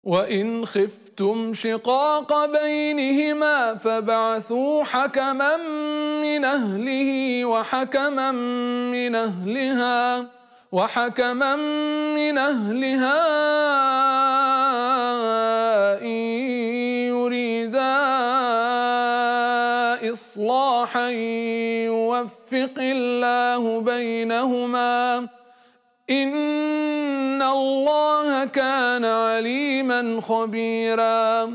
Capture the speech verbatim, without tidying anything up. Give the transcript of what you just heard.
وإن خفتم شقاق بينهما فابعثوا حكما من أهله وحكما من أهلها وحكما من أهلها إن يريدا إصلاحا يوفق الله بينهما إن الله كان عليما خبيرا.